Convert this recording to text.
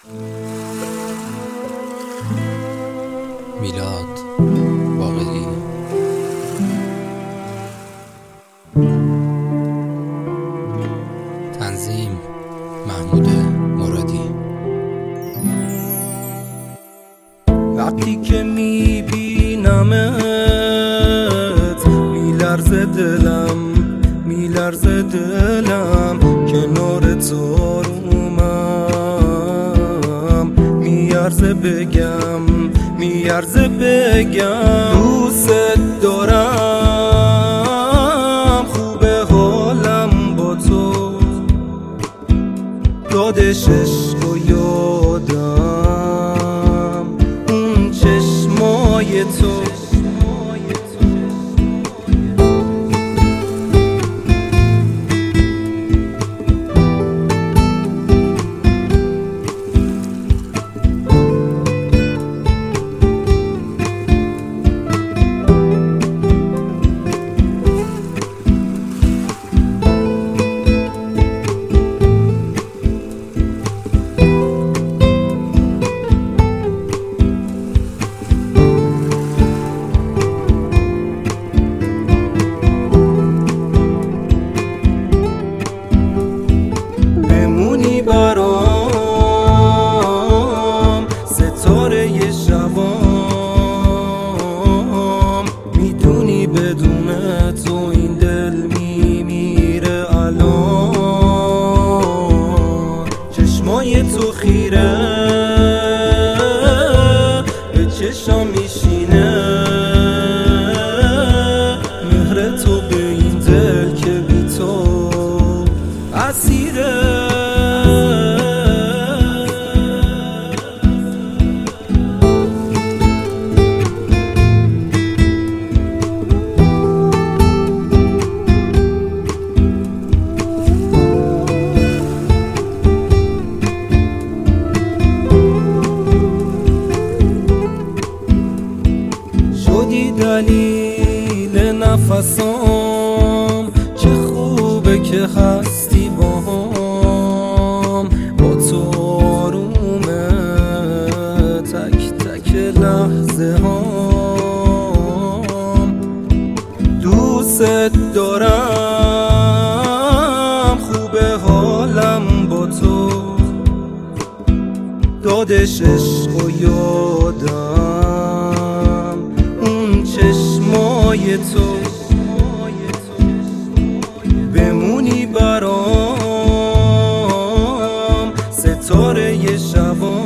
میلاد باقری. تنظیم محمود مرادی. وقتی که میبینمت میلرزه دلم کنار تو آرومم میارزه بگم دوست دارم، خوبه حالم با تو، یادش عشق و یادم اون چشمای تو. برام ستاره شبام، میدونی بدون تو این دل میمیره الان. چشمای تو خیره به چشام میشینه، مهر تو به این دل که بی تو اسیره. شدی دلیل نفسام، چه خوبه که هستی باهام، با تو آرومه تک تک لحظه هام. دوست دارم، خوبه حالم با تو، دادش عشق و یادم اون چشمای تو. بمونی برام ستاره شبام.